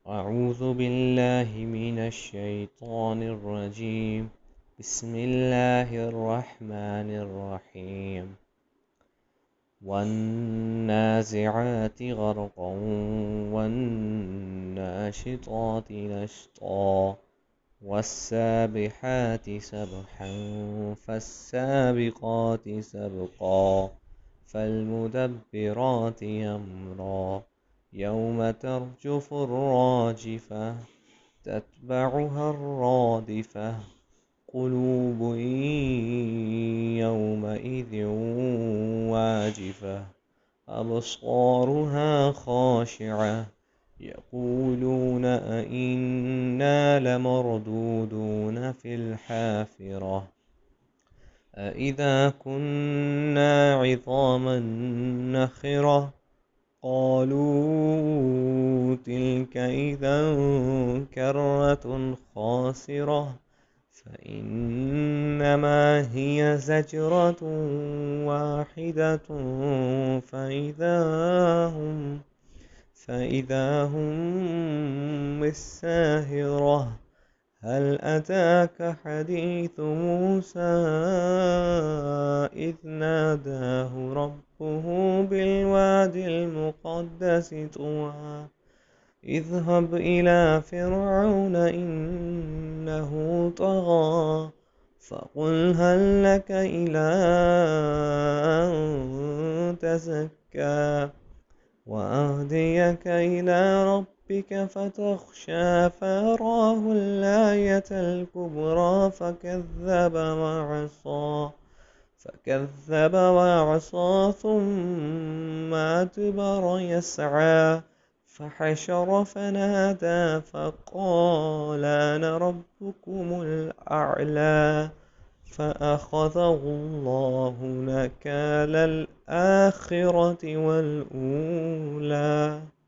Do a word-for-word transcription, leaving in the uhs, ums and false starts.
أعوذ بالله من الشيطان الرجيم. بسم الله الرحمن الرحيم. والنازعات غرقا والناشطات نشطا والسابحات سبحا فالسابقات سبقا فالمدبرات أمرا يوم ترجف الراجفة تتبعها الرادفة قلوب يومئذ واجفة أبصارها خاشعة يقولون أئنا لمردودون في الحافرة أئذا كنا عظاما نخرة قالوا تلك إذا كرة خاسرة فإنما هي زجرة واحدة فإذا هم فإذا هم بالساهرة هل أتاك حديث موسى إذ ناداه ربه بالواد المقدس طوى اذهب إلى فرعون إنه طغى فقل هل لك إلى أن تزكى وأهديك إلى ربك فتخشى فأراه الآية الكبرى فكذب وعصى فكذب وعصى ثم أدبر يسعى فحشر فنادى فقال أنا ربكم الأعلى فأخذه الله نكال الآخرة والأولى.